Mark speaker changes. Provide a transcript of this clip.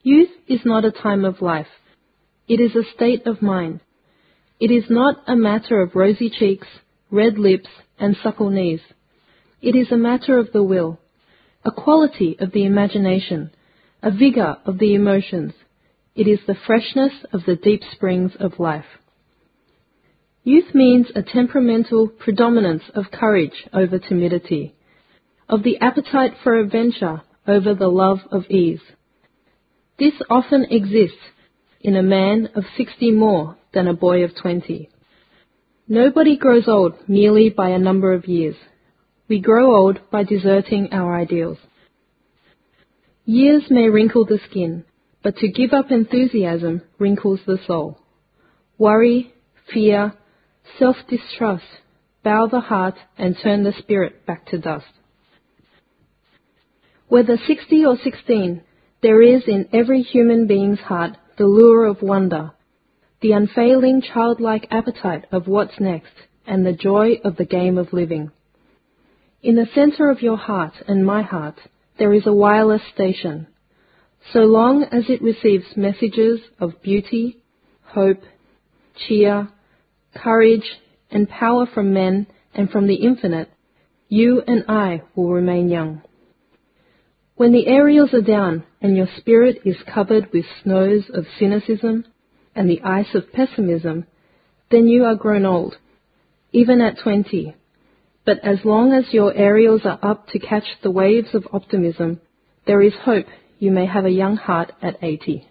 Speaker 1: Youth is not a time of life. It is a state of mind. It is not a matter of rosy cheeks, red lips, and supple knees. It is a matter of the will, a quality of the imagination, a vigor of the emotions. It is the freshness of the deep springs of life. Youth means a temperamental predominance of courage over timidity, of the appetite for adventure over the love of ease. This often exists in a man of 60 more than a boy of 20. Nobody grows old merely by a number of years. We grow old by deserting our ideals. Years may wrinkle the skin, but to give up enthusiasm wrinkles the soul. Worry, fear, self-distrust bow the heart and turn the spirit back to dust. Whether 60 or 16, there is in every human being's heart the lure of wonder, the unfailing childlike appetite of what's next, and the joy of the game of living. In the center of your heart and my heart, there is a wireless station. So long as it receives messages of beauty, hope, cheer, courage, and power from men and from the infinite, you and I will remain young. When the aerials are down and your spirit is covered with snows of cynicism and the ice of pessimism, then you are grown old, even at 20. But as long as your aerials are up to catch the waves of optimism, there is hope you may have a young heart at 80.